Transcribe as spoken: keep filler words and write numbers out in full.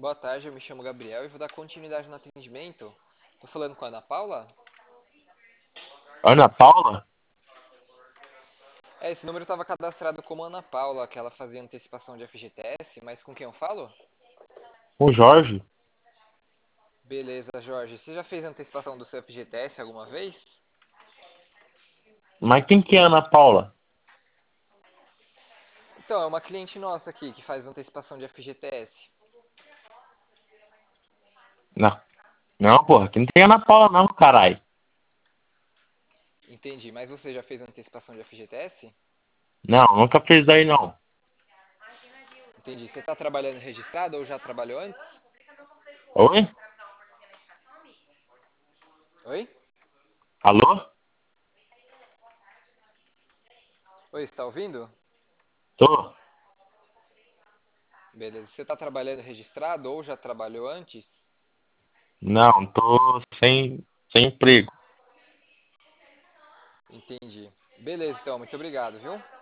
Boa tarde, eu me chamo Gabriel e vou dar continuidade no atendimento. Tô falando com a Ana Paula? Ana Paula? É, esse número estava cadastrado como Ana Paula, que ela fazia antecipação de F G T S, mas com quem eu falo? O Jorge? Beleza, Jorge. Você já fez antecipação do seu F G T S alguma vez? Mas quem que é Ana Paula? Então, é uma cliente nossa aqui que faz antecipação de F G T S. Não, não, porra, aqui não tem Ana Paula não, caralho. Entendi, mas você já fez antecipação de F G T S? Não, nunca fez daí não. Entendi. Você está trabalhando registrado ou já trabalhou antes? Oi? Oi? Alô? Oi, está ouvindo? Tô. Beleza. Você está trabalhando registrado ou já trabalhou antes? Não, tô sem, sem emprego. Entendi. Beleza, então. Muito obrigado, viu?